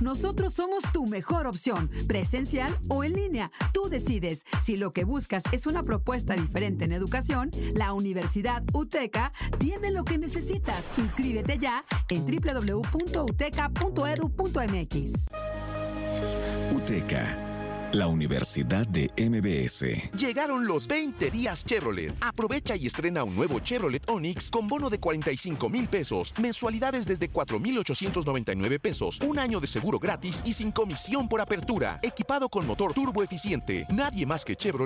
Nosotros somos tu mejor opción, presencial o en línea. Tú decides. Si lo que buscas es una propuesta diferente en educación, la Universidad UTECA tiene lo que necesitas. Inscríbete ya en www.uteca.edu.mx. UTECA, la Universidad de MBS. Llegaron los 20 días Chevrolet. Aprovecha y estrena un nuevo Chevrolet Onix con bono de 45,000 pesos, mensualidades desde 4,899 pesos, un año de seguro gratis y sin comisión por apertura, equipado con motor turbo eficiente. Nadie más que Chevrolet